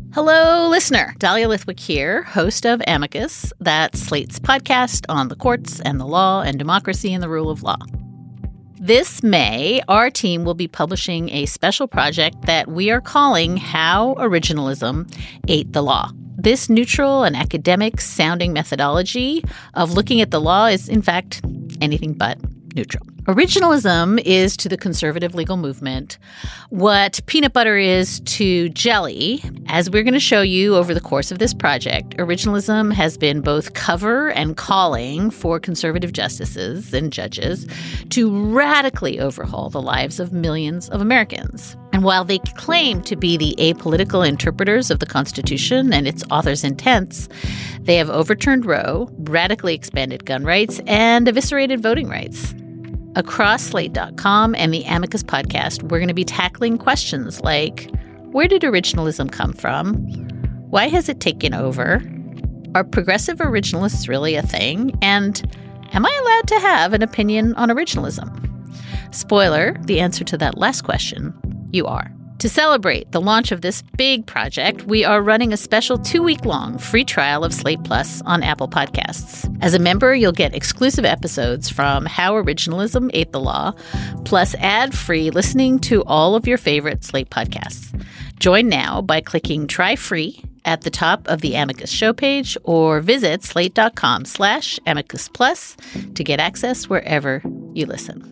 Hello, listener. Dahlia Lithwick here, host of Amicus, that's Slate's podcast on the courts and the law and democracy and the rule of law. This May, our team will be publishing a special project that we are calling How Originalism Ate the Law. This neutral and academic-sounding methodology of looking at the law is, in fact, anything but neutral. Originalism is to the conservative legal movement what peanut butter is to jelly. As we're going to show you over the course of this project, originalism has been both cover and calling for conservative justices and judges to radically overhaul the lives of millions of Americans. And while they claim to be the apolitical interpreters of the Constitution and its author's intents, they have overturned Roe, radically expanded gun rights, and eviscerated voting rights. Across Slate.com and the Amicus podcast, we're going to be tackling questions like, where did originalism come from? Why has it taken over? Are progressive originalists really a thing? And am I allowed to have an opinion on originalism? Spoiler, the answer to that last question, you are. To celebrate the launch of this big project, we are running a special 2-week-long free trial of Slate Plus on Apple Podcasts. As a member, you'll get exclusive episodes from How Originalism Ate the Law, plus ad-free listening to all of your favorite Slate podcasts. Join now by clicking Try Free at the top of the Amicus show page or visit slate.com/Amicus Plus to get access wherever you listen.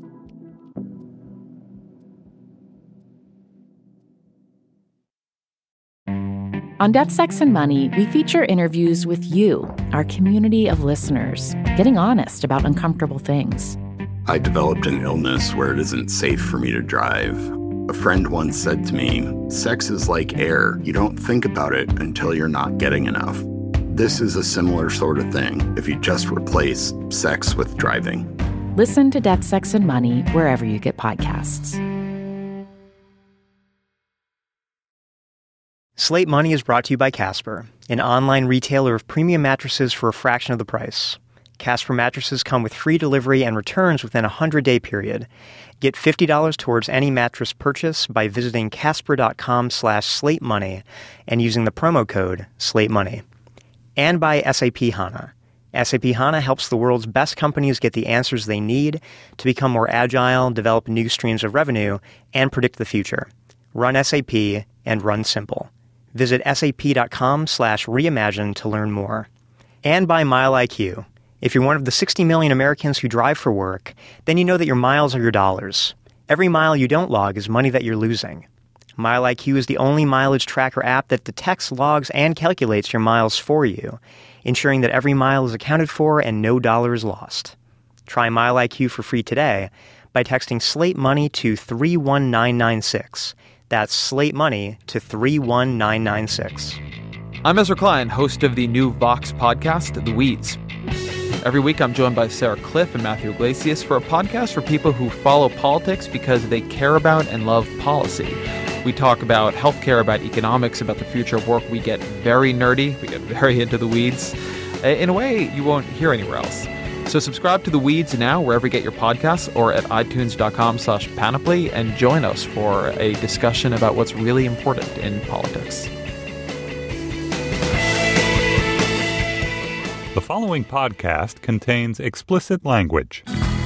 On Death, Sex, and Money, we feature interviews with you, our community of listeners, getting honest about uncomfortable things. I developed an illness where it isn't safe for me to drive. A friend once said to me, sex is like air. You don't think about it until you're not getting enough. This is a similar sort of thing if you just replace sex with driving. Listen to Death, Sex, and Money wherever you get podcasts. Slate Money is brought to you by Casper, an online retailer of premium mattresses for a fraction of the price. Casper mattresses come with free delivery and returns within a 100-day period. Get $50 towards any mattress purchase by visiting casper.com/slatemoney and using the promo code SLATEMONEY. And by SAP HANA. SAP HANA helps the world's best companies get the answers they need to become more agile, develop new streams of revenue, and predict the future. Run SAP and run simple. Visit sap.com/reimagine to learn more. And by MileIQ. If you're one of the 60 million Americans who drive for work, then you know that your miles are your dollars. Every mile you don't log is money that you're losing. MileIQ is the only mileage tracker app that detects, logs, and calculates your miles for you, ensuring that every mile is accounted for and no dollar is lost. Try MileIQ for free today by texting Slate Money to 31996. That's Slate Money to 31996. I'm Ezra Klein, host of the new Vox podcast, The Weeds. Every week I'm joined by Sarah Cliff and Matthew Iglesias for a podcast for people who follow politics because they care about and love policy. We talk about healthcare, about economics, about the future of work. We get very nerdy. We get very into the weeds in a way you won't hear anywhere else. So subscribe to The Weeds now, wherever you get your podcasts, or at itunes.com/panoply, and join us for a discussion about what's really important in politics. The following podcast contains explicit language.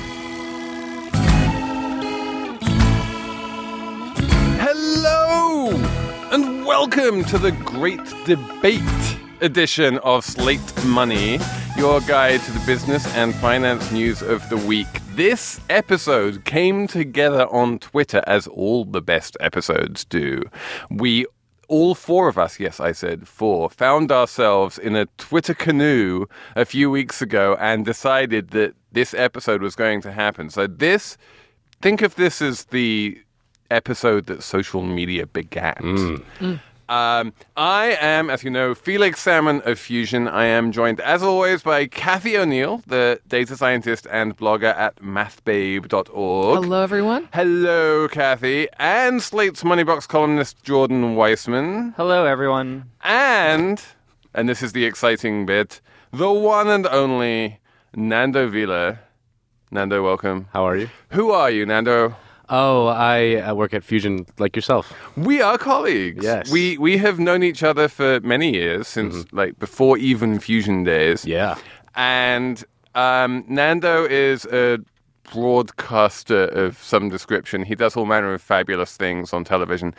Hello, and welcome to the Great Debate edition of Slate Money, your guide to the business and finance news of the week. This episode came together on Twitter, as all the best episodes do. All four of us, yes, I said four, found ourselves in a Twitter canoe a few weeks ago and decided that this episode was going to happen. So think of this as the episode that social media began. I am, as you know, Felix Salmon of Fusion. I am joined, as always, by Kathy O'Neill, the data scientist and blogger at mathbabe.org. Hello, everyone. Hello, Kathy. And Slate's Moneybox columnist, Jordan Weissman. Hello, everyone. And this is the exciting bit, the one and only Nando Vila. Nando, welcome. How are you? Who are you, Nando? Oh, I work at Fusion like yourself. We are colleagues. Yes. We have known each other for many years, since like before even Fusion days. Yeah. And Nando is a broadcaster of some description. He does all manner of fabulous things on television.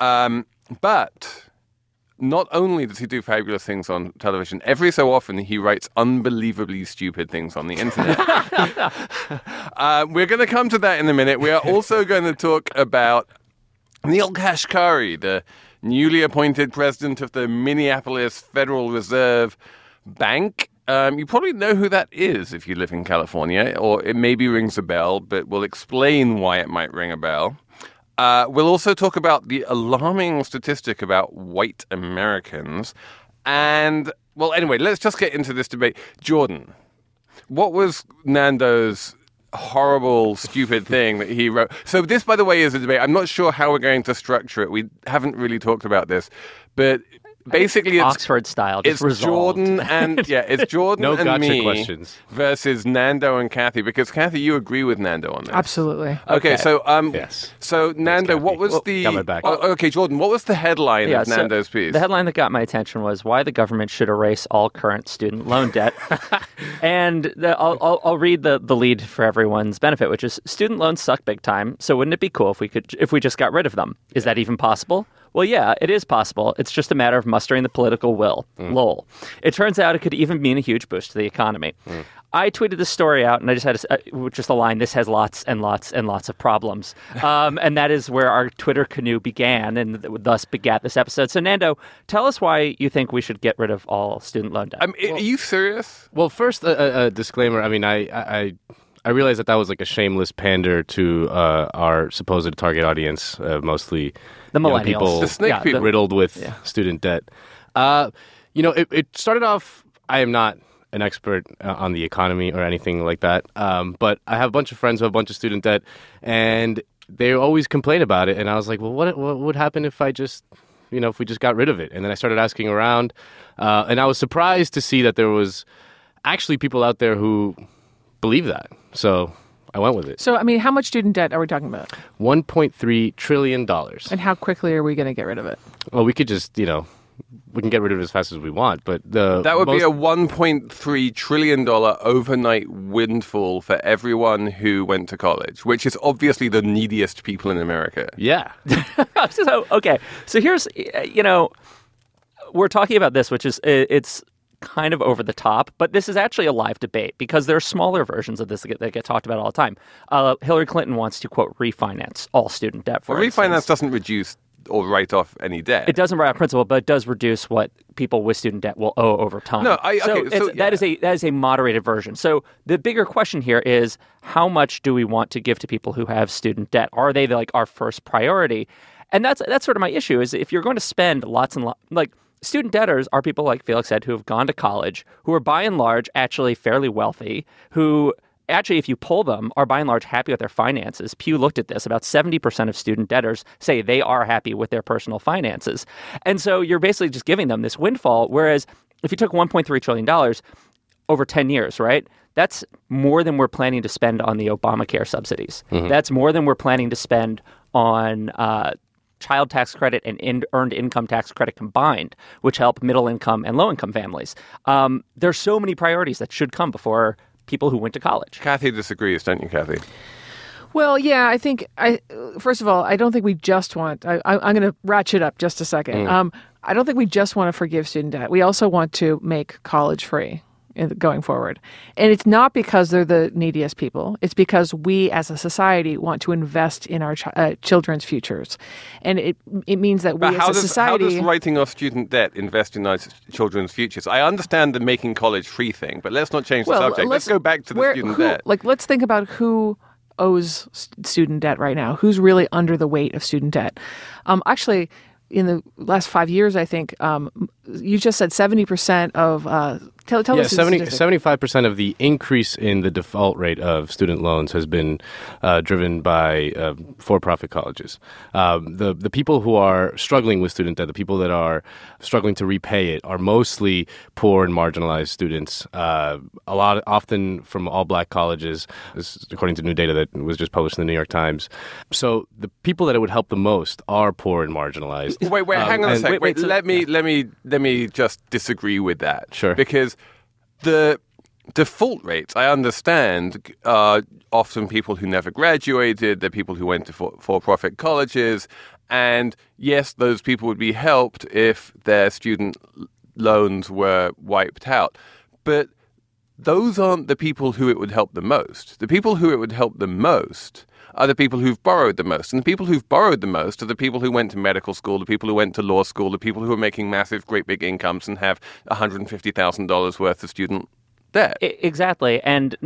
But not only does he do fabulous things on television, every so often he writes unbelievably stupid things on the internet. We're going to come to that in a minute. We are also going to talk about Neil Kashkari, the newly appointed president of the Minneapolis Federal Reserve Bank. You probably know who that is if you live in California, or it maybe rings a bell, but we'll explain why it might ring a bell. We'll also talk about the alarming statistic about white Americans. And, well, anyway, let's just get into this debate. Jordan, what was Nando's horrible, stupid thing that he wrote? So this, by the way, is a debate. I'm not sure how we're going to structure it. We haven't really talked about this. But basically, it's Oxford style. Just it's resolved. Jordan and it's Jordan No and gotcha me questions. versus Nando and Kathy. Because Kathy, you agree with Nando on this. Absolutely. Okay, so Yes. so Nando, what Kathy. was the? got my back. Oh, okay, Jordan, what was the headline of so Nando's piece? The headline that got my attention was why the government should erase all current student loan debt. And I'll read the lead for everyone's benefit, which is student loans suck big time. So wouldn't it be cool if we just got rid of them? Is that even possible? Well, yeah, it is possible. It's just a matter of mustering the political will. Lol. It turns out it could even mean a huge boost to the economy. I tweeted this story out, and I just had just a line, this has lots and lots and lots of problems. And that is where our Twitter canoe began, and thus begat this episode. So, Nando, tell us why you think we should get rid of all student loan debt. Are you serious? Well, first, a disclaimer. I mean, I realized that was like a shameless pander to our supposed target audience, mostly The young millennials. people, The snake people. riddled with student debt. It started off. I am not an expert on the economy or anything like that, but I have a bunch of friends who have a bunch of student debt, and they always complain about it. And I was like, well, what would happen if I just, if we just got rid of it? And then I started asking around, and I was surprised to see that there was actually people out there who believe that. So I went with it. So, I mean, how much student debt are we talking about? $1.3 trillion. And how quickly are we going to get rid of it? Well, we could just, we can get rid of it as fast as we want, but That would be a $1.3 trillion overnight windfall for everyone who went to college, which is obviously the neediest people in America. Yeah. So here's, we're talking about this, which is, it's kind of over the top, but this is actually a live debate because there are smaller versions of this that get talked about all the time. Hillary Clinton wants to, quote, refinance all student debt. Well, refinance doesn't reduce or write off any debt. It doesn't write off principal, but it does reduce what people with student debt will owe over time. That is a moderated version. So the bigger question here is how much do we want to give to people who have student debt? Are they like our first priority? And that's sort of my issue is if you're going to spend lots and lots, like student debtors are people like Felix said who have gone to college, who are by and large actually fairly wealthy, who actually, if you poll them, are by and large happy with their finances. Pew looked at this. About 70% of student debtors say they are happy with their personal finances. And so you're basically just giving them this windfall. Whereas if you took $1.3 trillion over 10 years, right, that's more than we're planning to spend on the Obamacare subsidies. That's more than we're planning to spend on child tax credit and earned income tax credit combined, which help middle income and low income families. There's so many priorities that should come before people who went to college. Kathy disagrees, don't you, Kathy? Well, yeah, I think, first of all, I don't think we just want, I'm going to ratchet up just a second. I don't think we just want to forgive student debt. We also want to make college free going forward. And it's not because they're the neediest people. It's because we as a society want to invest in our children's futures. And it means that we as a society... How does writing off student debt invest in our children's futures? I understand the making college free thing, but let's not change the subject. Let's go back to the student debt. Let's think about who owes student debt right now. Who's really under the weight of student debt? Actually, in the last 5 years, I think, you just said 70% of Tell us the 75% of the increase in the default rate of student loans has been driven by for-profit colleges. The people who are struggling with student debt, the people that are struggling to repay it, are mostly poor and marginalized students. Often from all-black colleges, according to new data that was just published in the New York Times. So the people that it would help the most are poor and marginalized. Wait, hang on a second. Let me just disagree with that. Sure. Because the default rates, I understand, are often people who never graduated, they're people who went to for-profit colleges, and yes, those people would be helped if their student loans were wiped out. But those aren't the people who it would help the most. The people who it would help the most are the people who've borrowed the most. And the people who've borrowed the most are the people who went to medical school, the people who went to law school, the people who are making massive, great big incomes and have $150,000 worth of student debt. Exactly. And,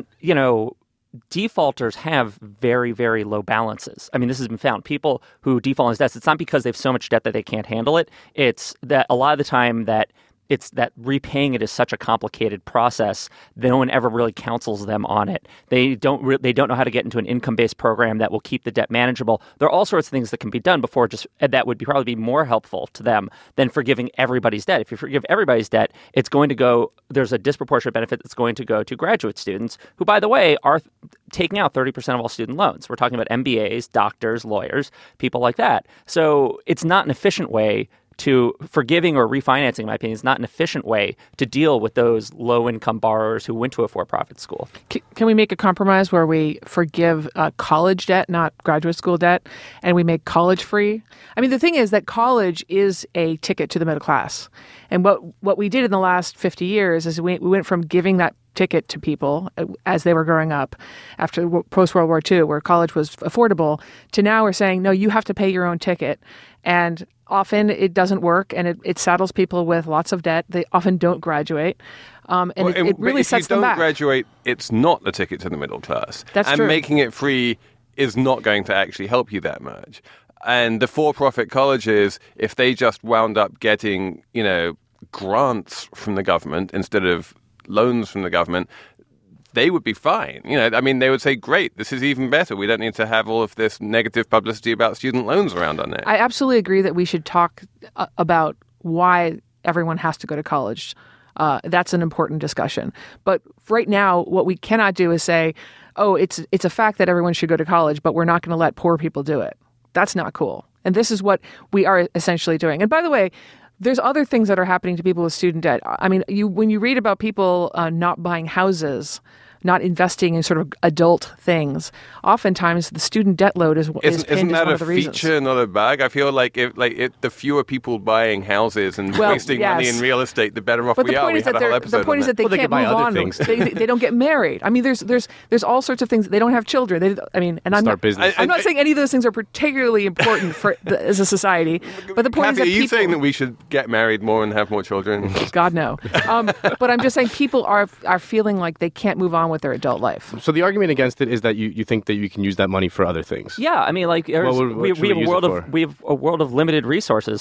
defaulters have very, very low balances. I mean, this has been found. People who default on debts, it's not because they have so much debt that they can't handle it. It's that a lot of the time that it's that repaying it is such a complicated process. No one ever really counsels them on it. They don't know how to get into an income-based program that will keep the debt manageable. There are all sorts of things that can be done before that would probably be more helpful to them than forgiving everybody's debt. If you forgive everybody's debt, there's a disproportionate benefit that's going to go to graduate students who, by the way, are taking out 30% of all student loans. We're talking about MBAs, doctors, lawyers, people like that. So it's not an efficient way to forgiving or refinancing, in my opinion, is not an efficient way to deal with those low-income borrowers who went to a for-profit school. Can we make a compromise where we forgive college debt, not graduate school debt, and we make college free? I mean, the thing is that college is a ticket to the middle class. And what we did in the last 50 years is we went from giving that ticket to people as they were growing up after post-World War II, where college was affordable, to now we're saying, no, you have to pay your own ticket. And often it doesn't work, and it saddles people with lots of debt. They often don't graduate. It really sets them back. If you don't graduate, it's not the ticket to the middle class. That's true. And making it free is not going to actually help you that much. And the for-profit colleges, if they just wound up getting, grants from the government instead of loans from the government, they would be fine. They would say, great, this is even better. We don't need to have all of this negative publicity about student loans around our neck. I absolutely agree that we should talk about why everyone has to go to college. That's an important discussion. But right now, what we cannot do is say, oh, it's a fact that everyone should go to college, but we're not going to let poor people do it. That's not cool. And this is what we are essentially doing. And by the way, there's other things that are happening to people with student debt. I mean, when you read about people not buying houses, not investing in sort of adult things, oftentimes the student debt load is pinned as one of the reasons. Isn't that a feature, not a bug? I feel like the fewer people buying houses and wasting money in real estate, the better off we are. The point is that they can't move on. They don't get married. I mean, there's all sorts of things. They don't have children. I'm not saying any of those things are particularly important as a society. But the point is that are you saying that we should get married more and have more children? God, no. But I'm just saying people are feeling like they can't move on with their adult life. So the argument against it is that you think that you can use that money for other things. Yeah, I mean, we have a world of limited resources.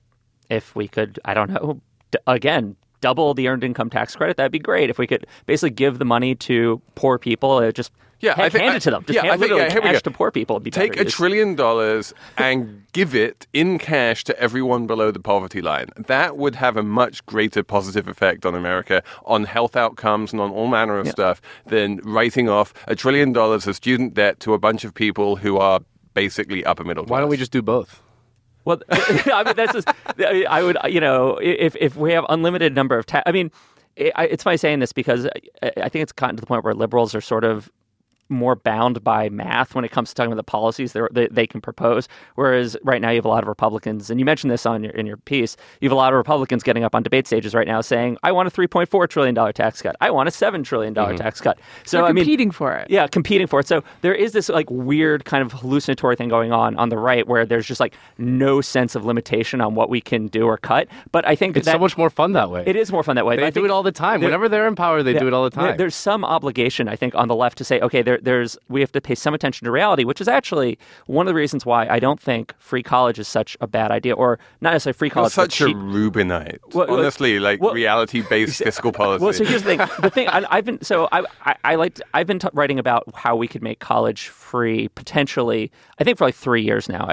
If we could, I don't know, again, double the earned income tax credit, that'd be great. If we could basically give the money to poor people, hand it to them. Cash to poor people. Take $1 trillion and give it in cash to everyone below the poverty line. That would have a much greater positive effect on America, on health outcomes and on all manner of stuff than writing off $1 trillion of student debt to a bunch of people who are basically upper middle class. Why don't we just do both? Well, I mean, that's just, I would, if we have unlimited number of it's funny saying this because I think it's gotten to the point where liberals are sort of more bound by math when it comes to talking about the policies they can propose. Whereas right now you have a lot of Republicans, and you mentioned this in your piece, you have a lot of Republicans getting up on debate stages right now saying, I want a $3.4 trillion tax cut. I want a $7 trillion tax cut. So they're competing for it. Yeah, competing for it. So there is this weird kind of hallucinatory thing going on the right where there's just no sense of limitation on what we can do or cut. But I think it's so much more fun that way. It is more fun that way. They do it all the time. Whenever they're in power, they do it all the time. There's some obligation, I think, on the left to say, okay, we have to pay some attention to reality, which is actually one of the reasons why I don't think free college is such a bad idea, or not necessarily free college. You're such a Rubinite, honestly, reality-based fiscal policy. Well, so here's the thing. I've been writing about how we could make college free potentially. I think for like 3 years now.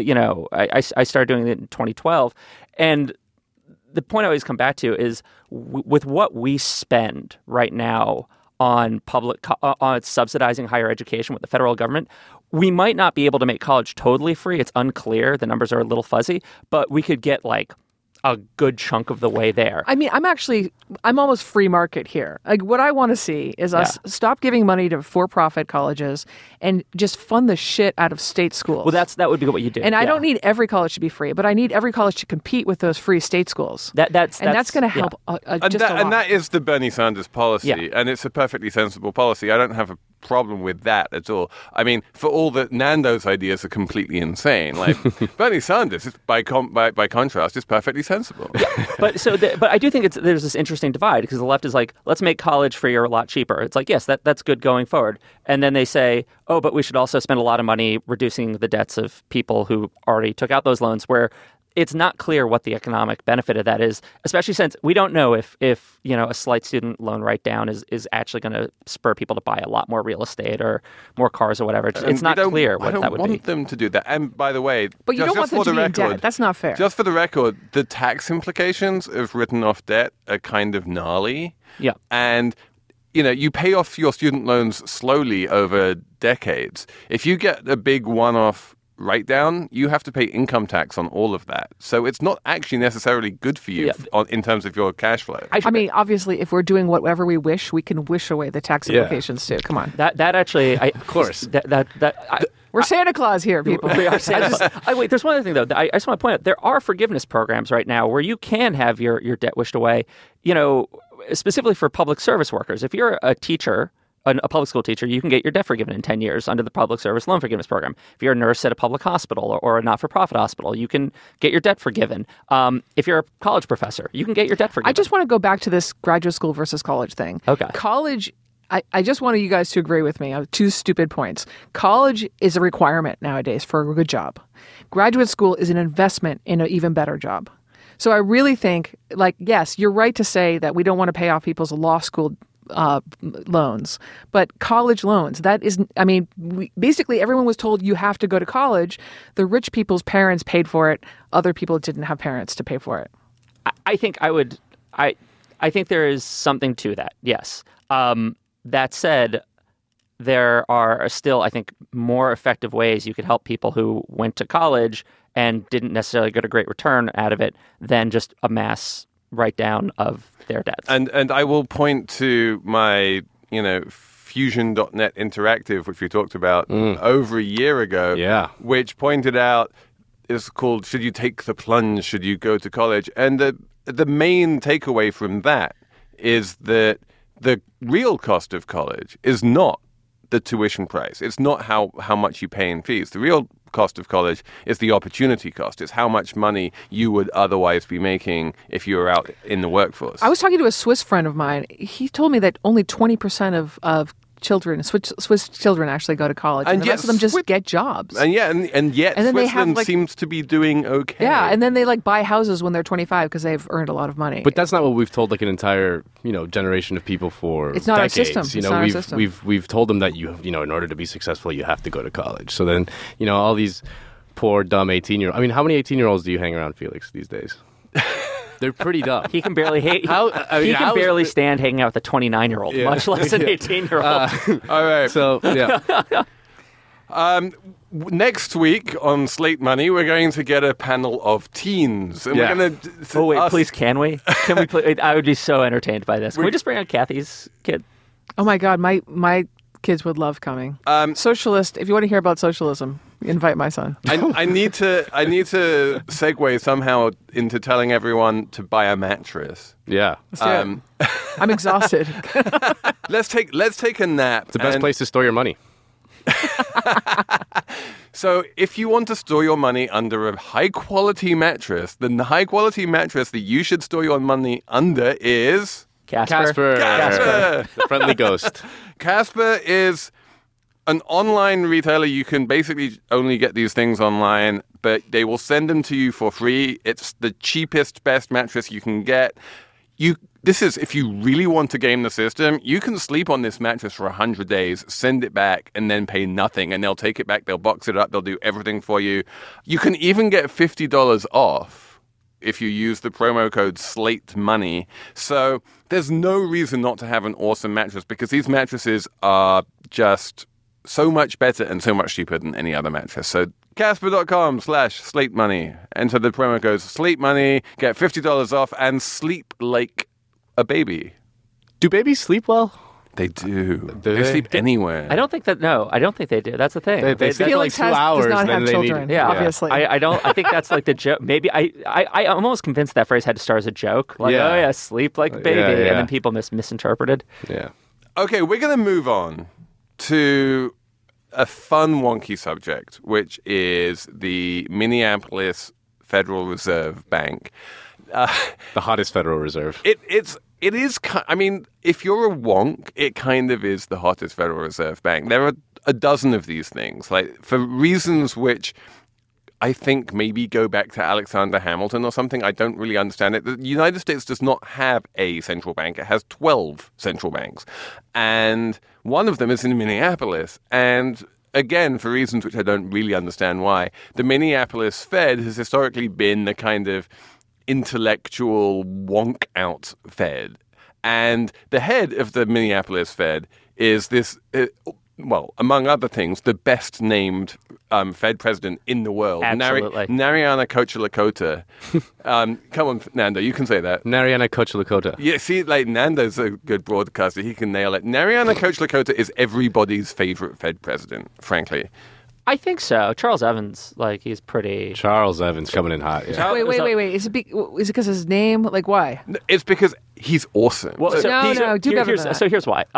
I started doing it in 2012, and the point I always come back to is with what we spend right now on on subsidizing higher education with the federal government, we might not be able to make college totally free. It's unclear. The numbers are a little fuzzy, but we could get like a good chunk of the way there. I mean, I'm almost free market here. Like, what I want to see is us stop giving money to for-profit colleges and just fund the shit out of state schools. Well, that would be what you do. And I don't need every college to be free, but I need every college to compete with those free state schools. That's going to help just a lot. And that is the Bernie Sanders policy, and it's a perfectly sensible policy. I don't have a problem with that at all. I mean, for all that Nando's ideas are completely insane, like Bernie Sanders, by contrast, is perfectly sensible. But I do think there's this interesting divide because the left is like, let's make college free or a lot cheaper. It's like, yes, that's good going forward. And then they say, oh, but we should also spend a lot of money reducing the debts of people who already took out those loans, where it's not clear what the economic benefit of that is, especially since we don't know if a slight student loan write-down is actually going to spur people to buy a lot more real estate or more cars or whatever. It's not clear what that would be. I don't want them to do that. And by the way, but you don't want them to be in debt. That's not fair. Just for the record, the tax implications of written-off debt are kind of gnarly. Yeah. And you pay off your student loans slowly over decades. If you get a big one-off write-down, you have to pay income tax on all of that. So it's not actually necessarily good for you in terms of your cash flow. I mean, obviously, if we're doing whatever we wish, we can wish away the tax implications too. Come on. That actually, of course. We're Santa Claus here, people. We are Santa Claus. Wait, there's one other thing, though. I just want to point out, there are forgiveness programs right now where you can have your debt wished away, specifically for public service workers. If you're a teacher, a public school teacher, you can get your debt forgiven in 10 years under the Public Service Loan Forgiveness Program. If you're a nurse at a public hospital or a not-for-profit hospital, you can get your debt forgiven. If you're a college professor, you can get your debt forgiven. I just want to go back to this graduate school versus college thing. Okay. College, I just want you guys to agree with me on 2 stupid points. College is a requirement nowadays for a good job. Graduate school is an investment in an even better job. So I really think, yes, you're right to say that we don't want to pay off people's law school loans, but college loans, basically everyone was told you have to go to college. The rich people's parents paid for it. Other people didn't have parents to pay for it. I think there is something to that. Yes. That said, there are still, I think, more effective ways you could help people who went to college and didn't necessarily get a great return out of it than just a mass write-down of their debts. And I will point to my, Fusion.net Interactive, which we talked about over a year ago, which pointed out, is called Should You Take the Plunge? Should You Go to College? And the main takeaway from that is that the real cost of college is not the tuition price. It's not how much you pay in fees. The real cost of college is the opportunity cost. It's how much money you would otherwise be making if you were out in the workforce. I was talking to a Swiss friend of mine. He told me that only 20% of Swiss children actually go to college, and the rest of them just get jobs. And yet Switzerland seems to be doing okay. Yeah, and then they buy houses when they're 25 because they've earned a lot of money. But that's not what we've told an entire generation of people for it's not decades. Our system. It's not our system. We've told them that in order to be successful you have to go to college. So then all these poor dumb 18-year-olds. I mean, how many 18-year-olds do you hang around, Felix, these days? They're pretty dumb. He can barely barely stand hanging out with a 29-year-old, much less an 18-year-old. All right. So, yeah. Next week on Slate Money, we're going to get a panel of teens. And we're going to... please, can we? Can we? I would be so entertained by this. Can we just bring on Kathy's kid? Oh, my God. My kids would love coming. Socialist, if you want to hear about socialism, invite my son. I need to segue somehow into telling everyone to buy a mattress. Yeah. Let's do it. I'm exhausted. Let's take a nap. It's the best place to store your money. So if you want to store your money under a high-quality mattress, then the high-quality mattress that you should store your money under is... Casper. The friendly ghost. Casper is an online retailer, you can basically only get these things online, but they will send them to you for free. It's the cheapest, best mattress you can get. This is, if you really want to game the system, you can sleep on this mattress for 100 days, send it back, and then pay nothing. And they'll take it back, they'll box it up, they'll do everything for you. You can even get $50 off if you use the promo code SLATEMONEY. So there's no reason not to have an awesome mattress, because these mattresses are just so much better and so much cheaper than any other mattress. So Casper.com/SlateMoney. Enter the promo code SlateMoney, get $50 off, and sleep like a baby. Do babies sleep well? They do. They sleep anywhere. I don't think they do. That's the thing. They sleep for like 2 hours. Does not then have they children. Need, obviously. I think that's like the joke. Maybe I'm almost convinced that phrase had to start as a joke. Like, oh yeah, sleep like a baby. And then people misinterpreted. Yeah. Okay, we're going to move on to a fun, wonky subject, which is the Minneapolis Federal Reserve Bank. The hottest Federal Reserve. It is. I mean, if you're a wonk, it kind of is the hottest Federal Reserve Bank. There are a dozen of these things, like for reasons which I think maybe go back to Alexander Hamilton or something. I don't really understand it. The United States does not have a central bank. It has 12 central banks. And one of them is in Minneapolis. And again, for reasons which I don't really understand why, the Minneapolis Fed has historically been the kind of intellectual wonk out Fed. And the head of the Minneapolis Fed is this, well, among other things, the best named Fed president in the world. Absolutely. Narayana Kocherlakota. Come on, Nando, you can say that. Narayana Kocherlakota. Yeah, see, like, Nando's a good broadcaster. He can nail it. Narayana Kocherlakota is everybody's favorite Fed president, frankly. I think so. Charles Evans, like, he's pretty... Charles Evans coming in hot. Yeah. Wait. Is it because his name? Like, why? It's because he's awesome. Well, do better than that. So here's why.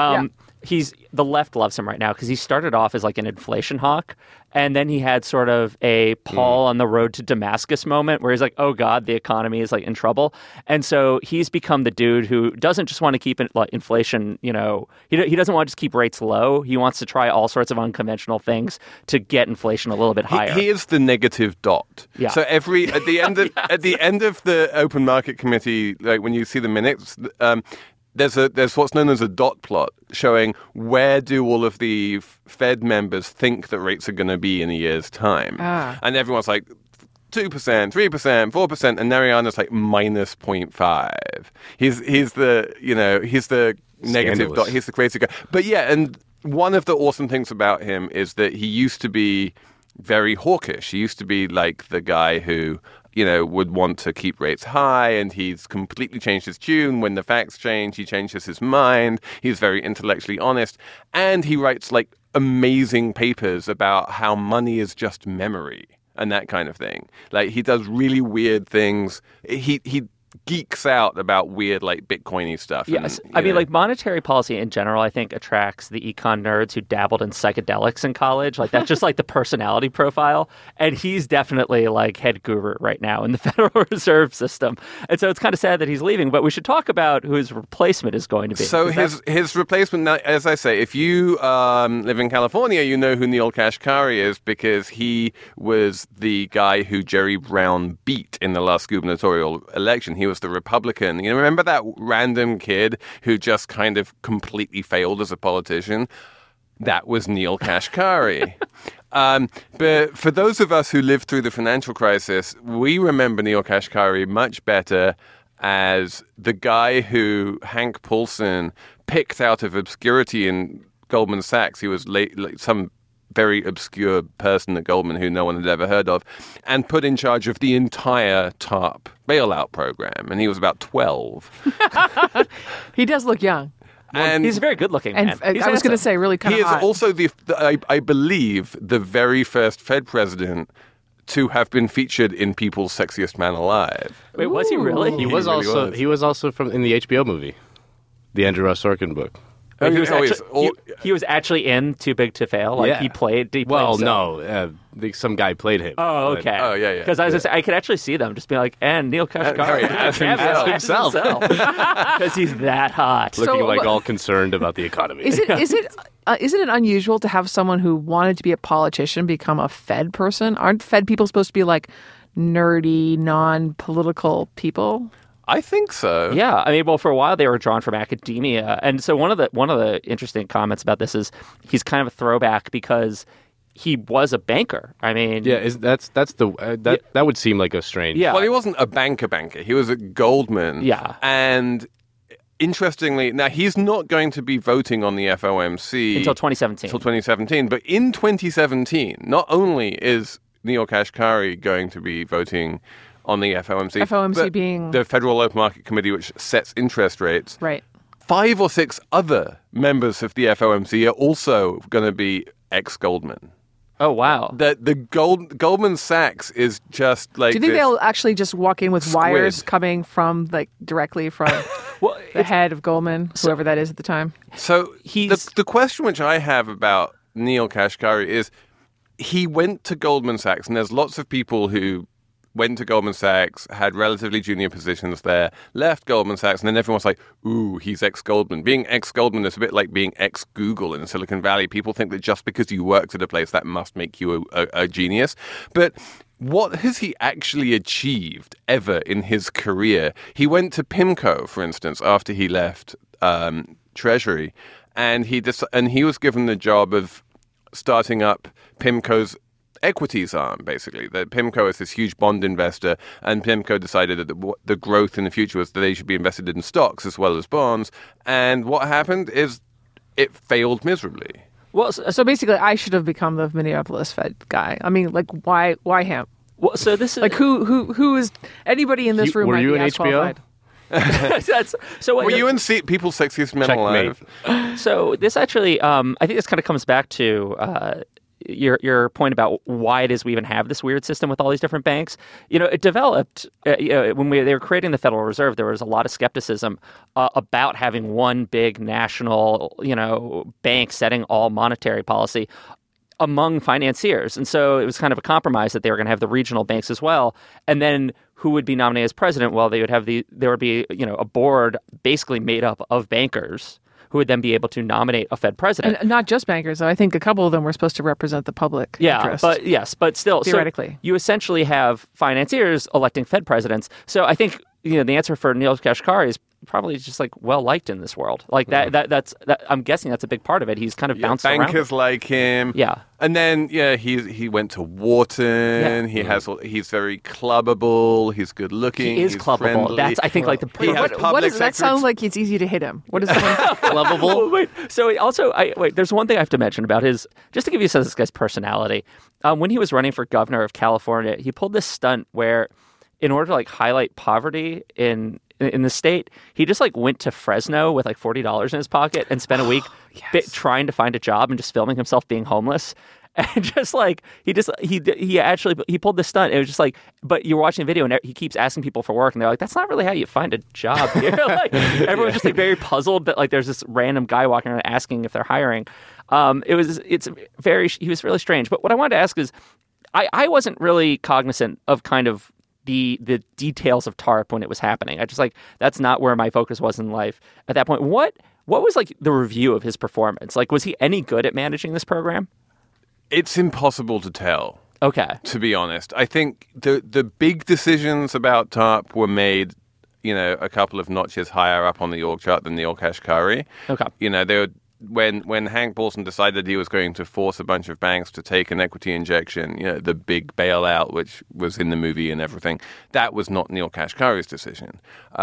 The left loves him right now because he started off as like an inflation hawk, and then he had sort of a Paul on the road to Damascus moment where he's like, oh God, the economy is like in trouble. And so he's become the dude who doesn't just want to keep inflation, he doesn't want to just keep rates low. He wants to try all sorts of unconventional things to get inflation a little bit higher. He is the negative dot. Yeah. So at the end of the Open Market Committee, like when you see the minutes, there's what's known as a dot plot showing where do all of the Fed members think that rates are going to be in a year's time. And everyone's like 2%, 3%, 4%, and Narayana's like minus 0.5. He's the negative dot. He's the crazy guy. But yeah, and one of the awesome things about him is that he used to be very hawkish. He used to be like the guy who would want to keep rates high, and he's completely changed his tune. When the facts change, he changes his mind. He's very intellectually honest, and he writes like amazing papers about how money is just memory and that kind of thing. Like, he does really weird things. He geeks out about weird, like, Bitcoin-y stuff. Yes. I mean, like, monetary policy in general, I think, attracts the econ nerds who dabbled in psychedelics in college. Like, that's just, like, the personality profile. And he's definitely, like, head guru right now in the Federal Reserve System. And so it's kind of sad that he's leaving. But we should talk about who his replacement is going to be. So his replacement, as I say, if you live in California, you know who Neel Kashkari is, because he was the guy who Jerry Brown beat in the last gubernatorial election. He was the Republican. Remember that random kid who just kind of completely failed as a politician? That was Neel Kashkari. But for those of us who lived through the financial crisis, we remember Neel Kashkari much better as the guy who Hank Paulson picked out of obscurity in Goldman Sachs. He was some very obscure person at Goldman who no one had ever heard of, and put in charge of the entire TARP bailout program. And he was about 12. He does look young. And he's a very good-looking man. And I was going to say, really kind of hot. He is also I believe, the very first Fed president to have been featured in People's Sexiest Man Alive. Wait, was he really? He was also in the HBO movie, the Andrew Ross Sorkin book. He was actually in Too Big to Fail. Like, yeah. he played some guy played him. Oh, okay. Oh, yeah. Because I could actually see them just being like, and Neel Kashkari as himself. Because he's that hot. Looking all concerned about the economy. Is it isn't it unusual to have someone who wanted to be a politician become a Fed person? Aren't Fed people supposed to be like nerdy, non-political people? I think so. Yeah, I mean, well, for a while they were drawn from academia, and so one of the interesting comments about this is he's kind of a throwback because he was a banker. I mean, that would seem like a strange. Yeah. Well, he wasn't a banker. He was at Goldman. Yeah, and interestingly, now he's not going to be voting on the FOMC until 2017. But in 2017, not only is Neel Kashkari going to be voting on the FOMC. FOMC being the Federal Open Market Committee, which sets interest rates. Right. 5 or 6 other members of the FOMC are also going to be ex-Goldman. Oh, wow. The Goldman Sachs is just like. Do you think they'll actually just walk in with wires coming from, like, directly from the head of Goldman, whoever that is at the time? So the question which I have about Neel Kashkari is he went to Goldman Sachs, and there's lots of people who went to Goldman Sachs, had relatively junior positions there, left Goldman Sachs, and then everyone's like, ooh, he's ex-Goldman. Being ex-Goldman is a bit like being ex-Google in Silicon Valley. People think that just because you worked at a place, that must make you a genius. But what has he actually achieved ever in his career? He went to PIMCO, for instance, after he left Treasury, and he was given the job of starting up PIMCO's equities arm, basically. That PIMCO is this huge bond investor, and PIMCO decided that the growth in the future was that they should be invested in stocks as well as bonds. And what happened is it failed miserably. Well, so basically, I should have become the Minneapolis Fed guy. I mean, like, why him? Well, so this is like who is anybody in this room? Were might you be in HBO? Were you in People's Sexiest Men Alive? So this actually, I think this kind of comes back to your point about why it is we even have this weird system with all these different banks. It developed when they were creating the Federal Reserve. There was a lot of skepticism about having one big national, bank setting all monetary policy among financiers. And so it was kind of a compromise that they were going to have the regional banks as well. And then who would be nominated as president? Well, there would be a board basically made up of bankers who would then be able to nominate a Fed president. And not just bankers, though. I think a couple of them were supposed to represent the public interest. But still. Theoretically. So you essentially have financiers electing Fed presidents. So I think, the answer for Neel Kashkari is probably just like well-liked in this world. Like that's I'm guessing that's a big part of it. He's kind of bounced around. Bankers like him. Yeah. And then, he went to Wharton. Yeah. He's very clubbable. He's good looking. He is clubbable. Friendly. That's, I think, like the what is that? Sounds like it's easy to hit him. What is that? Clubbable? There's one thing I have to mention about just to give you a sense of this guy's personality. When he was running for governor of California, he pulled this stunt where, in order to like highlight poverty in the state, he just like went to Fresno with like $40 in his pocket and spent a week trying to find a job and just filming himself being homeless. And just like he pulled this stunt. It was just like, but you're watching the video and he keeps asking people for work, and they're like, "That's not really how you find a job here." Like everyone's just like very puzzled that like there's this random guy walking around asking if they're hiring. He was really strange. But what I wanted to ask is, I wasn't really cognizant of kind of the details of TARP when it was happening. I just like, that's not where my focus was in life at that point. What was like the review of his performance? Like, was he any good at managing this program? It's impossible to tell. Okay. To be honest, I think the big decisions about TARP were made, a couple of notches higher up on the org chart than Neel Kashkari. Okay. They were when Hank Paulson decided he was going to force a bunch of banks to take an equity injection, the big bailout, which was in the movie and everything, that was not Neel Kashkari's decision.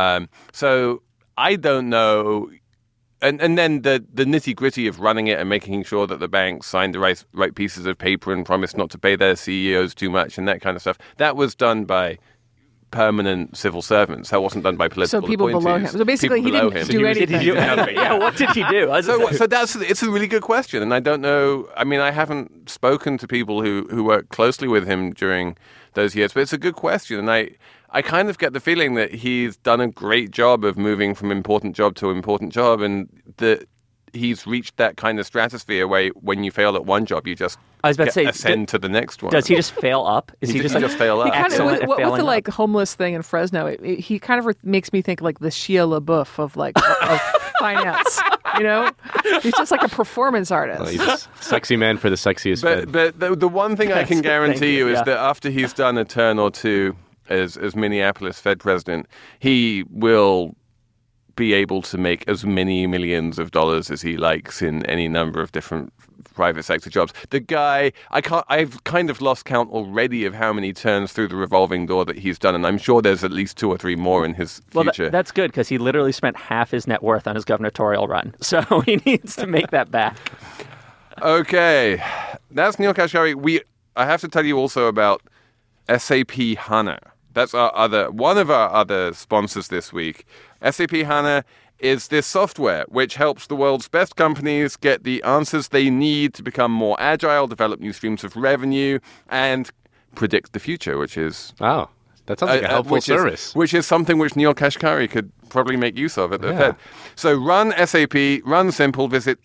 So I don't know. And then the nitty-gritty of running it and making sure that the banks signed the right pieces of paper and promised not to pay their CEOs too much and that kind of stuff, that was done by permanent civil servants. That wasn't done by political So people appointees. below him. So basically he didn't do anything. What did he do? It's a really good question, and I don't know. I mean, I haven't spoken to people who worked closely with him during those years, but it's a good question, and I kind of get the feeling that he's done a great job of moving from important job to important job, and that he's reached that kind of stratosphere where when you fail at one job, you just ascend to the next one. Does he just fail up? Is he just fail up? With the like homeless thing in Fresno, he kind of makes me think like the Shia LaBeouf of finance. You know, he's just like a performance artist. Well, he's a sexy man for the sexiest. But the one thing I can guarantee you is that after he's done a turn or two as Minneapolis Fed president, he will be able to make as many millions of dollars as he likes in any number of different private sector jobs. The guy, I've kind of lost count already of how many turns through the revolving door that he's done, and I'm sure there's at least 2 or 3 more in his future. Well, that's good, because he literally spent half his net worth on his gubernatorial run, so he needs to make that back. Okay, that's Neel Kashkari. I have to tell you also about SAP HANA. That's one of our other sponsors this week. SAP HANA is this software which helps the world's best companies get the answers they need to become more agile, develop new streams of revenue, and predict the future, which is... Wow, that sounds like a helpful service. Which is something which Neel Kashkari could probably make use of at the Fed. So run SAP, run simple, visit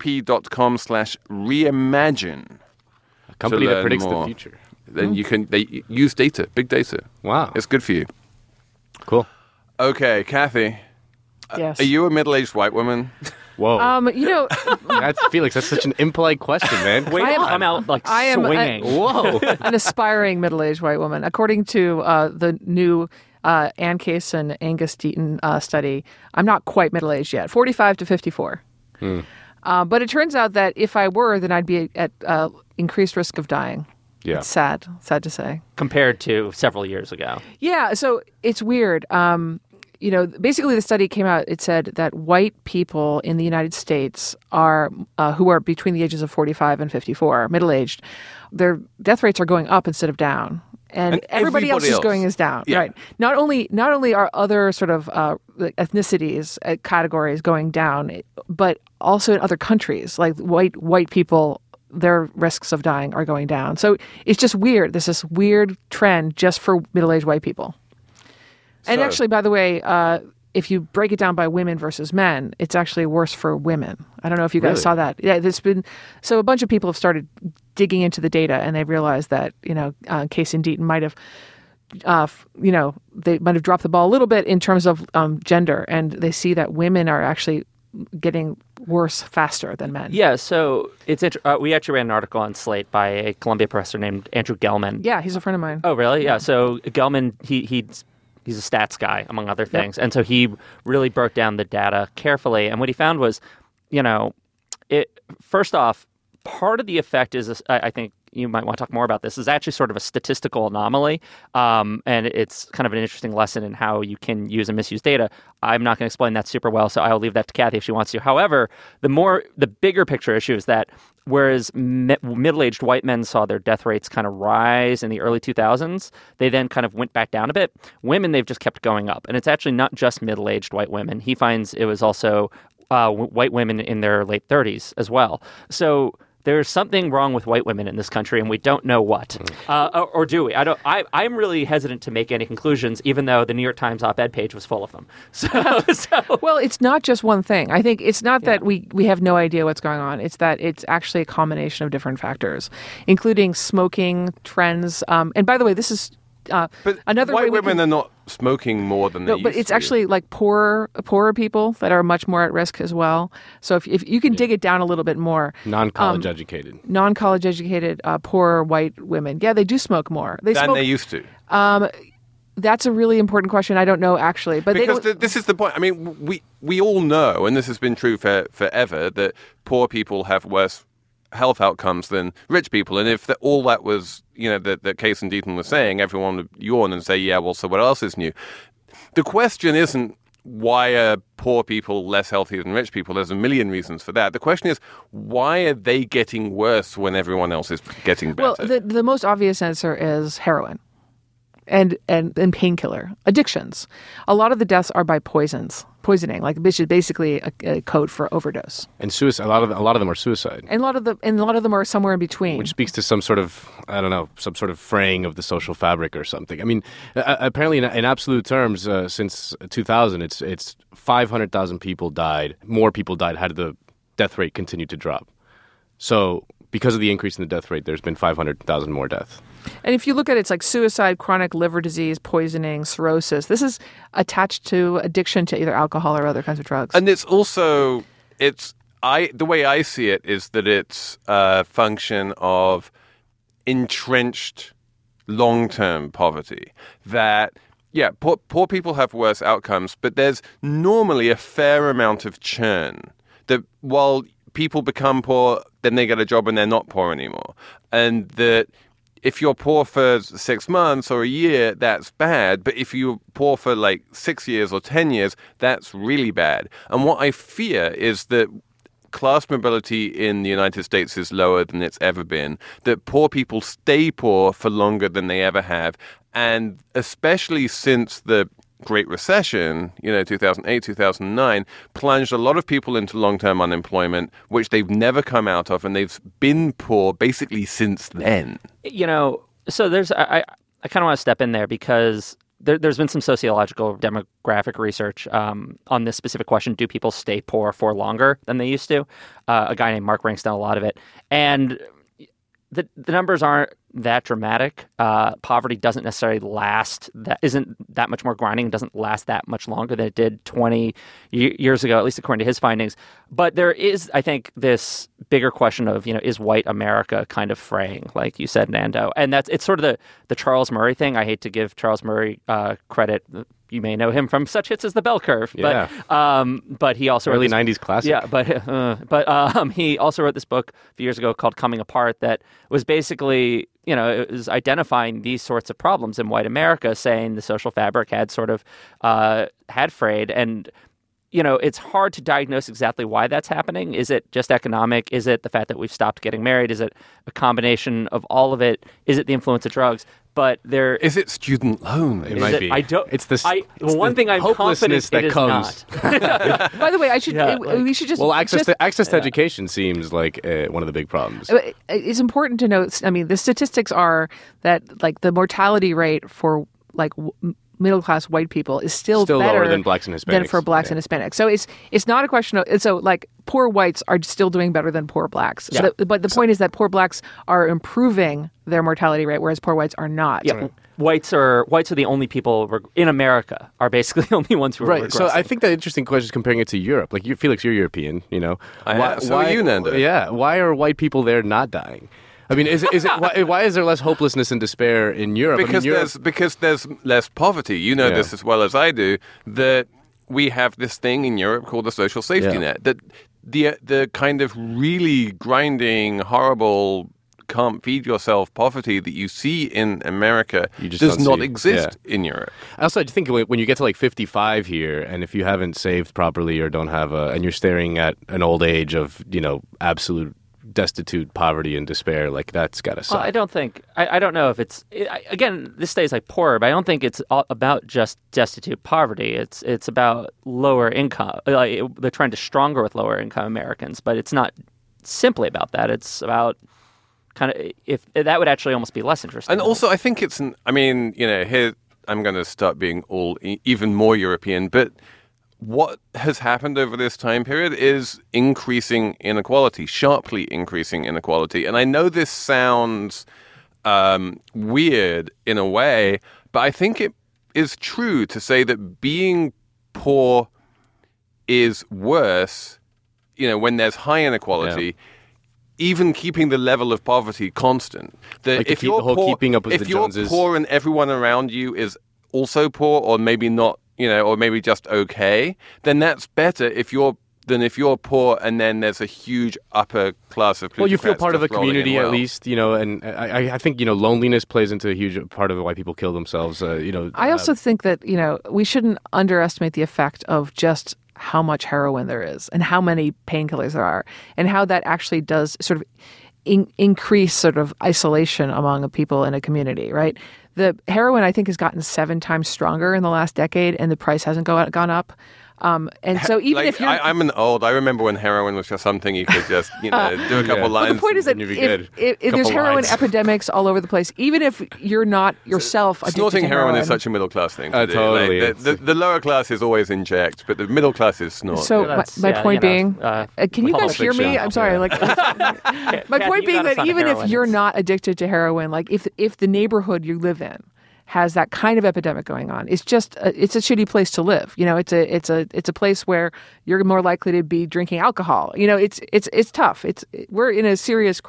sap.com/reimagine. A company that predicts the future. Then they use data, big data. Wow. It's good for you. Cool. Okay, Kathy. Yes. Are you a middle-aged white woman? Whoa. You know, that's Felix. That's such an impolite question, man. Wait, I'm out swinging. Whoa. An aspiring middle-aged white woman. According to the new Ann Case and Angus Deaton study, I'm not quite middle-aged yet. 45 to 54. But it turns out that if I were, then I'd be at increased risk of dying. Yeah. It's sad to say. Compared to several years ago. Yeah, so it's weird. You know, basically the study came out, it said that white people in the United States are who are between the ages of 45 and 54, middle-aged, their death rates are going up instead of down. And everybody else is going down, right? Not only are other sort of ethnicities, categories going down, but also in other countries, like white people, their risks of dying are going down. So it's just weird. There's this weird trend just for middle-aged white people. And actually, by the way, if you break it down by women versus men, it's actually worse for women. I don't know if you guys saw that. Yeah, so a bunch of people have started digging into the data, and they realized that Case and Deaton might have, they might have dropped the ball a little bit in terms of gender, and they see that women are actually getting worse faster than men. Yeah, so we actually ran an article on Slate by a Columbia professor named Andrew Gelman. Yeah, he's a friend of mine. Oh, really? Yeah. So Gelman, he's a stats guy, among other things. Yep. And so he really broke down the data carefully. And what he found was, first off, part of the effect is, I think you might want to talk more about this, is actually sort of a statistical anomaly. And it's kind of an interesting lesson in how you can use and misuse data. I'm not going to explain that super well, so I'll leave that to Kathy if she wants to. However, the bigger picture issue is that whereas middle-aged white men saw their death rates kind of rise in the early 2000s, they then kind of went back down a bit. Women, they've just kept going up. And it's actually not just middle-aged white women. He finds it was also white women in their late 30s as well. So there's something wrong with white women in this country, and we don't know what. Or do we? I'm really hesitant to make any conclusions, even though the New York Times op-ed page was full of them. So. Well, it's not just one thing. I think it's not that we have no idea what's going on. It's that it's actually a combination of different factors, including smoking trends. And by the way, this is but another white women are not smoking more than they used to. But it's actually like poorer people that are much more at risk as well. So if you can dig it down a little bit more. Non-college educated, poor white women. Yeah, they do smoke more. They used to. That's a really important question. I don't know, actually. But because this is the point. I mean, we all know, and this has been true forever, that poor people have worse health outcomes than rich people. And if all that was, that Case and Deaton was saying, everyone would yawn and say, yeah, well, so what else is new? The question isn't why are poor people less healthy than rich people? There's a million reasons for that. The question is, why are they getting worse when everyone else is getting better? Well, the most obvious answer is heroin and painkiller addictions. A lot of the deaths are by poisoning, which is basically a code for overdose. And suicide. A lot of them are suicide. And a lot of them are somewhere in between. Which speaks to some sort of, some sort of fraying of the social fabric or something. I mean, apparently in absolute terms, since 2000, it's 500,000 people died. More people died had the death rate continued to drop. So because of the increase in the death rate, there's been 500,000 more deaths. And if you look at it, it's like suicide, chronic liver disease, poisoning, cirrhosis. This is attached to addiction to either alcohol or other kinds of drugs. And it's also the way I see it is that it's a function of entrenched long-term poverty. That, yeah, poor people have worse outcomes, but there's normally a fair amount of churn. That while people become poor, then they get a job and they're not poor anymore. And that if you're poor for 6 months or a year, that's bad. But if you're poor for like 6 years or 10 years, that's really bad. And what I fear is that class mobility in the United States is lower than it's ever been, that poor people stay poor for longer than they ever have. And especially since the Great Recession, 2008, 2009, plunged a lot of people into long-term unemployment, which they've never come out of, and they've been poor basically since then. So I kind of want to step in there because there's been some sociological demographic research on this specific question: do people stay poor for longer than they used to? A guy named Mark Rank's done a lot of it, and the numbers aren't that dramatic. Poverty doesn't necessarily last. That isn't that much more grinding. Doesn't last that much longer than it did 20 years ago, at least according to his findings. But there is, I think, this bigger question of, is white America kind of fraying, like you said, Nando? And it's sort of the Charles Murray thing. I hate to give Charles Murray credit. You may know him from such hits as The Bell Curve, but he also early '90s classic. Yeah, but he also wrote this book a few years ago called Coming Apart that was basically, it was identifying these sorts of problems in white America, saying the social fabric had sort of had frayed. And it's hard to diagnose exactly why that's happening. Is it just economic? Is it the fact that we've stopped getting married? Is it a combination of all of it? Is it the influence of drugs? But is it student loan? It might be. I don't. It's this. One thing I'm confident that it comes. Is not. By the way, we should just. Well, access to education seems like one of the big problems. It's important to note. I mean, the statistics are that like the mortality rate for like middle class white people is still better lower than blacks and Hispanics. Than for blacks and Hispanics. So it's not a question of like poor whites are still doing better than poor blacks. Yeah. But the point is that poor blacks are improving their mortality rate, whereas poor whites are not. Yeah. Right. Whites are the only people in America are basically the only ones who are regressing. So I think the interesting question is comparing it to Europe. Like Felix, you're European, So are you, Nando. Yeah. Why are white people there not dying? I mean, why is there less hopelessness and despair in Europe? Because there's less poverty. You know this as well as I do, that we have this thing in Europe called the social safety net. That the kind of really grinding, horrible, can't feed yourself poverty that you see in America does not exist in Europe. Also, I think when you get to like 55 here, and if you haven't saved properly or don't have and you're staring at an old age of absolute destitute poverty and despair, like that's got to suck. Well, I don't think I don't know if it's again, this stays like poor, but I don't think it's all about just destitute poverty. It's about lower income. Like they're trying to stronger with lower income Americans, but it's not simply about that. It's about kind of if that would actually almost be less interesting. And also, I think it's here I'm going to start being even more European, but what has happened over this time period is increasing inequality, sharply increasing inequality. And I know this sounds weird in a way, but I think it is true to say that being poor is worse, when there's high inequality, even keeping the level of poverty constant. That like if you're poor, keeping up with the Joneses. If you're poor and everyone around you is also poor or maybe not, or maybe just okay, then that's better than if you're poor and then there's a huge upper class of people. Well, you feel part of the community at least, and I think, loneliness plays into a huge part of why people kill themselves, I also think that, we shouldn't underestimate the effect of just how much heroin there is and how many painkillers there are and how that actually does sort of increase sort of isolation among people in a community, right? The heroin, I think, has gotten 7 times stronger in the last decade, and the price hasn't gone up. And so even if you're... I remember when heroin was just something you could just, do a couple lines. But the point is that if there's heroin epidemics all over the place, even if you're not yourself addicted snorting to heroin is such a middle class thing to do. Totally. The lower class is always inject, but the middle class is snort. So my point being, can you guys hear me? I'm sorry. My point being that even if you're not addicted to heroin, like if the neighborhood you live in has that kind of epidemic going on. It's just it's a shitty place to live. It's a place where you're more likely to be drinking alcohol. It's tough. We're in a serious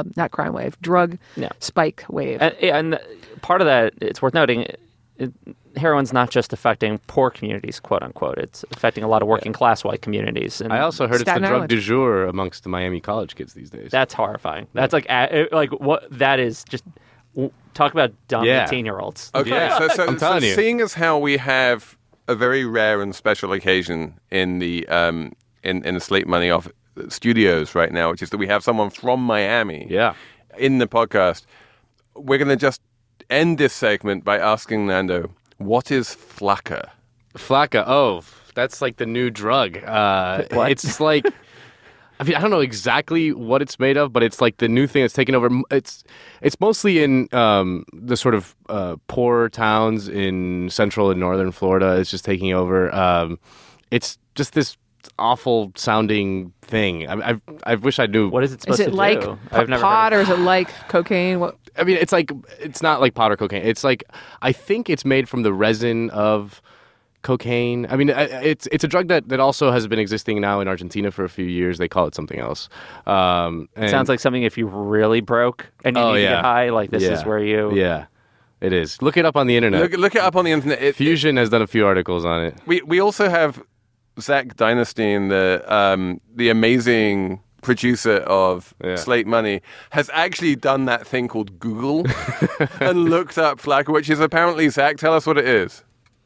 drug spike wave. And part of that, it's worth noting, heroin's not just affecting poor communities, quote unquote. It's affecting a lot of working class white communities. And I also heard it's the drug du jour amongst the Miami college kids these days. That's horrifying. That's like what that is. Just talk about dumb 18-year-olds. Okay, so I'm telling you, seeing as how we have a very rare and special occasion in the in the Slate Money off studios right now, which is that we have someone from Miami. In the podcast, we're going to just end this segment by asking Nando, what is Flakka? Flakka, oh, that's like the new drug. It's like, I don't know exactly what it's made of, but it's like the new thing that's taken over. It's mostly in the sort of poor towns in central and northern Florida. It's just taking over. It's just this awful sounding thing. I wish I knew. What is it supposed to do? Is it like pot or is it like cocaine? What? It's not like pot or cocaine. It's like, I think it's made from the resin of cocaine. It's a drug that also has been existing now in Argentina for a few years. They call it something else. It sounds like something if you really broke and you need to get high, like this is where you... Yeah, it is. Look it up on the internet. Look it up on the internet. Fusion has done a few articles on it. We also have Zach Dynasteen, the amazing producer of Slate Money, has actually done that thing called Google and looked up Flakka, which is apparently, Zach, tell us what it is.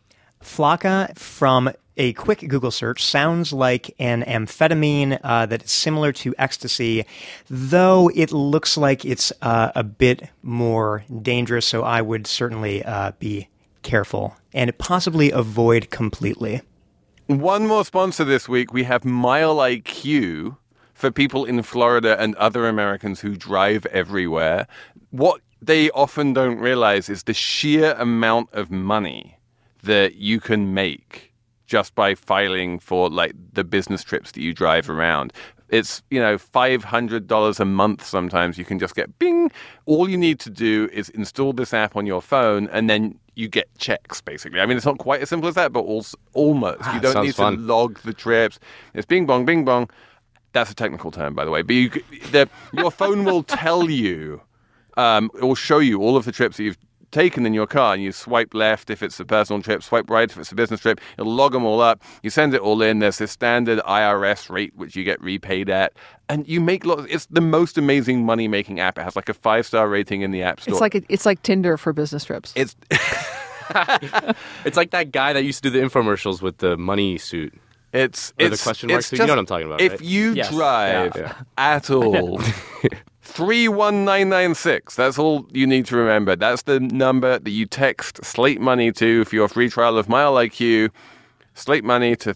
Flakka, from a quick Google search, sounds like an amphetamine that is similar to ecstasy, though it looks like it's a bit more dangerous, so I would certainly be careful and possibly avoid completely. One more sponsor this week. We have Mile IQ for people in Florida and other Americans who drive everywhere. What they often don't realize is the sheer amount of money that you can make just by filing for like the business trips that you drive around. It's, $500 a month sometimes. You can just get bing. All you need to do is install this app on your phone and then you get checks, basically. It's not quite as simple as that, but almost. You don't need to log the trips. It's bing bong, bing bong. That's a technical term, by the way. But your phone will tell you, it will show you all of the trips that you've taken in your car, and you swipe left if it's a personal trip, swipe right if it's a business trip. It'll log them all up. You send it all in. There's this standard IRS rate which you get repaid at, and you make lots. It's the most amazing money-making app. It has like a 5-star rating in the App Store. It's like Tinder for business trips. It's like that guy that used to do the infomercials with the money suit. It's the question mark suit. You know what I'm talking about, if right? you drive at all. 31996. That's all you need to remember. That's the number that you text Slate Money to for your free trial of Mile IQ. Slate Money to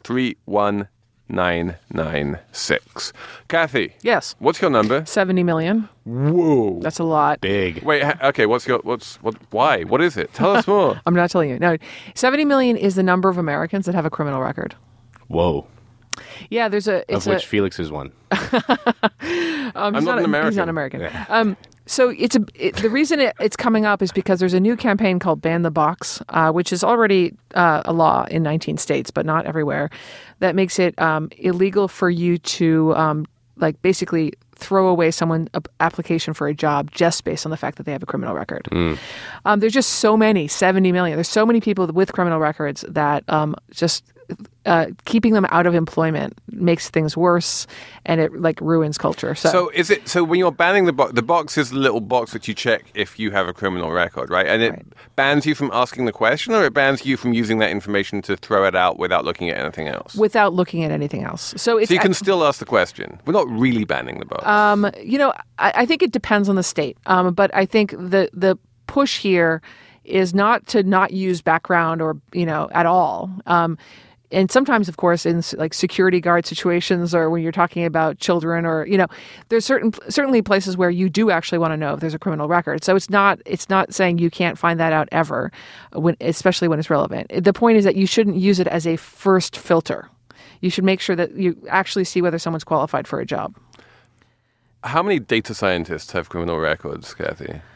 31996. Kathy. Yes. What's your number? 70 million. Whoa. That's a lot. Big. Wait, okay, why? What is it? Tell us more. I'm not telling you. No, 70 million is the number of Americans that have a criminal record. Whoa. Yeah, there's which Felix is one. I'm not an American. He's not American. Yeah. So the reason it's coming up is because there's a new campaign called Ban the Box, which is already a law in 19 states, but not everywhere, that makes it illegal for you to basically throw away someone's application for a job just based on the fact that they have a criminal record. There's just so many, 70 million. There's so many people with criminal records that just keeping them out of employment makes things worse, and it ruins culture. So when you're banning the box is the little box that you check if you have a criminal record, right? And it bans you from asking the question, or it bans you from using that information to throw it out without looking at anything else? Without looking at anything else. So you can still ask the question. We're not really banning the box. I think it depends on the state. But I think the push here is not to not use background or at all. And sometimes, of course, in security guard situations, or when you're talking about children, or there's certainly places where you do actually want to know if there's a criminal record. So it's not saying you can't find that out ever, especially when it's relevant. The point is that you shouldn't use it as a first filter. You should make sure that you actually see whether someone's qualified for a job. How many data scientists have criminal records, Kathy?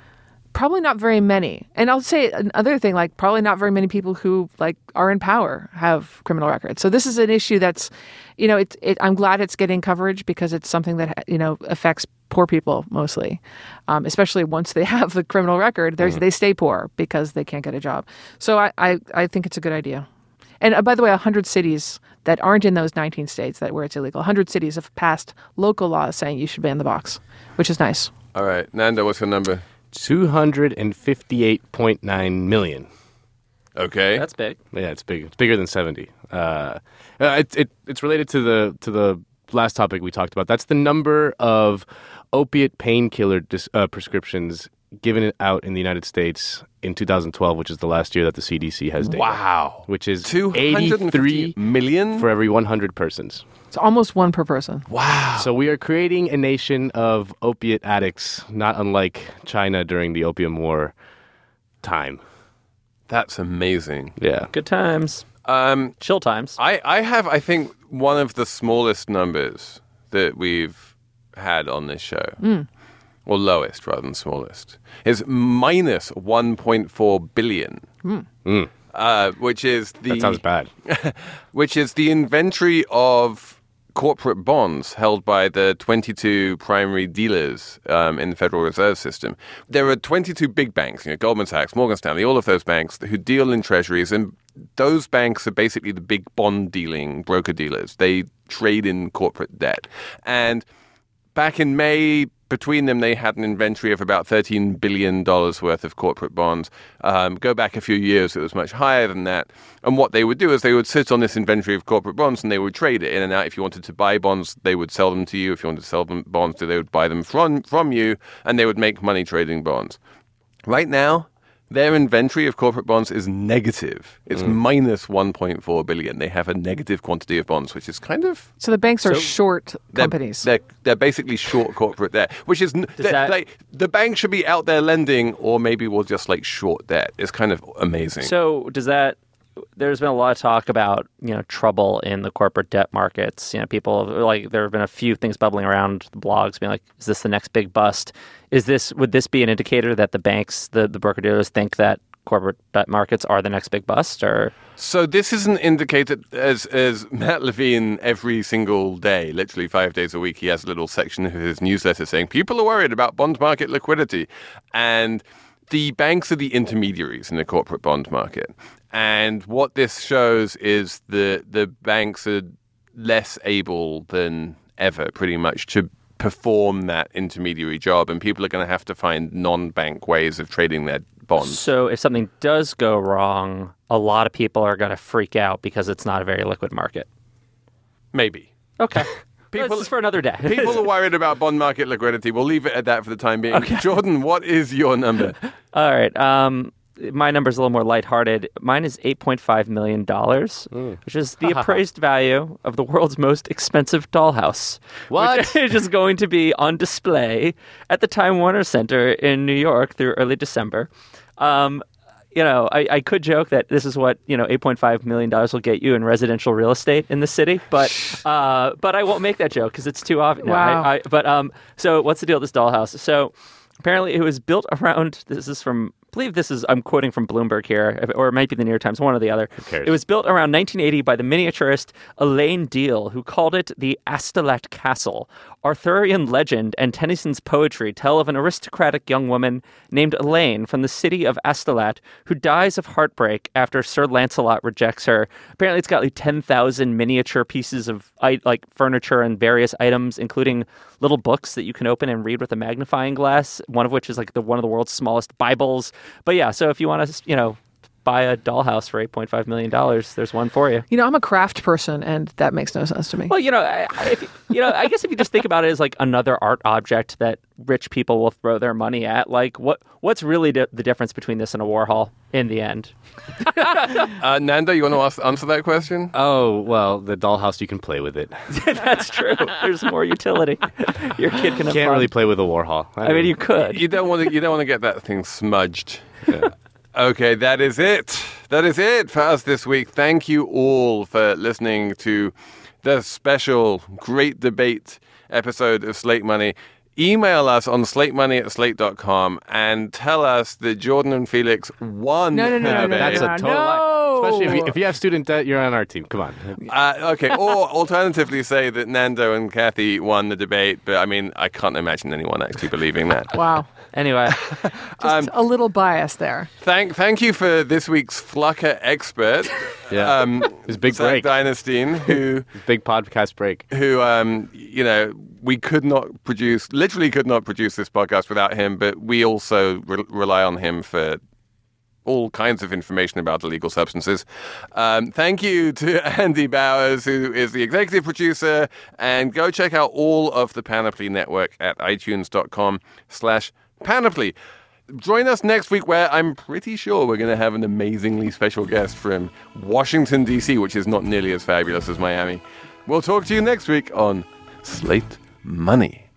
Probably not very many. And I'll say another thing, like probably not very many people who like are in power have criminal records. So this is an issue that's, I'm glad it's getting coverage because it's something that, affects poor people mostly, especially once they have the criminal record, they stay poor because they can't get a job. So I think it's a good idea. And by the way, 100 cities that aren't in those 19 states where it's illegal, 100 cities have passed local laws saying you should ban the box, which is nice. All right. Nando, what's your number? 258.9 million. Okay. That's big. Yeah, it's big. It's bigger than 70. It's related to the last topic we talked about. That's the number of opiate painkiller prescriptions given out in the United States in 2012, which is the last year that the CDC has data. Wow. Which is 283 million for every 100 persons. It's almost one per person. Wow. So we are creating a nation of opiate addicts, not unlike China during the Opium War time. That's amazing. Yeah. Good times. Chill times. I have, I think, one of the smallest numbers that we've had on this show. Or lowest rather than smallest, is minus 1.4 billion. Which is the... That sounds bad. Which is the inventory of corporate bonds held by the 22 primary dealers in the Federal Reserve System. There are 22 big banks, Goldman Sachs, Morgan Stanley, all of those banks who deal in treasuries, and those banks are basically the big bond dealing broker-dealers. They trade in corporate debt. And back in May, between them, they had an inventory of about $13 billion worth of corporate bonds. Go back a few years, it was much higher than that. And what they would do is they would sit on this inventory of corporate bonds and they would trade it in and out. If you wanted to buy bonds, they would sell them to you. If you wanted to sell them bonds, they would buy them from you, and they would make money trading bonds. Right now, their inventory of corporate bonds is negative. It's minus 1.4 billion. They have a negative quantity of bonds, which is kind of... So the banks are short companies. They're basically short corporate debt, which is... the bank should be out there lending, or maybe we'll just short debt. It's kind of amazing. So does that... There's been a lot of talk about, trouble in the corporate debt markets. People there have been a few things bubbling around the blogs being like, is this the next big bust? Would this be an indicator that the banks, the broker dealers think that corporate debt markets are the next big bust, or? So this is an indicator, as Matt Levine every single day, literally 5 days a week, he has a little section of his newsletter saying people are worried about bond market liquidity. And the banks are the intermediaries in the corporate bond market. And what this shows is the banks are less able than ever, pretty much, to perform that intermediary job. And people are going to have to find non-bank ways of trading their bonds. So if something does go wrong, a lot of people are going to freak out because it's not a very liquid market. Maybe. Okay. This is for another day. People are worried about bond market liquidity. We'll leave it at that for the time being. Okay. Jordan, what is your number? All right. My number's a little more lighthearted. Mine is $8.5 million, which is the appraised value of the world's most expensive dollhouse. What? Which is going to be on display at the Time Warner Center in New York through early December. I could joke that this is what, $8.5 million will get you in residential real estate in the city, but I won't make that joke because it's too obvious. Wow. So what's the deal with this dollhouse? So apparently it was built around, I'm quoting from Bloomberg here, or it might be the New York Times, one or the other. Who cares? It was built around 1980 by the miniaturist Elaine Deal, who called it the Astolat Castle. Arthurian legend and Tennyson's poetry tell of an aristocratic young woman named Elaine from the city of Astolat who dies of heartbreak after Sir Lancelot rejects her. Apparently it's got 10,000 miniature pieces of furniture and various items, including little books that you can open and read with a magnifying glass, one of which is one of the world's smallest Bibles. But yeah, so if you want to, buy a dollhouse for $8.5 million, there's one for you. I'm a craft person, and that makes no sense to me. Well, I guess if you just think about it as another art object that rich people will throw their money at, what's really the difference between this and a Warhol in the end? Nando, you want to answer that question? Oh, well, the dollhouse, you can play with it. That's true. There's more utility. Your kid can have can't fun. really play with a Warhol. I mean, you could. You don't want to get that thing smudged. Yeah. Okay, that is it. That is it for us this week. Thank you all for listening to the special Great Debate episode of Slate Money. email us on slatemoney@slate.com and tell us that Jordan and Felix won. No. That's a total lie. Especially if you have student debt, you're on our team. Come on. Okay. Or alternatively say that Nando and Kathy won the debate. But I mean, I can't imagine anyone actually believing that. Wow. Anyway. Just a little bias there. Thank you for this week's Flucker expert. Yeah. His big break. Zach Dynasteen, who... big podcast break. Who, we literally could not produce this podcast without him, but we also rely on him for all kinds of information about illegal substances. Thank you to Andy Bowers, who is the executive producer, and go check out all of the Panoply Network at itunes.com/Panoply. Join us next week, where I'm pretty sure we're going to have an amazingly special guest from Washington, D.C., which is not nearly as fabulous as Miami. We'll talk to you next week on Slate Money.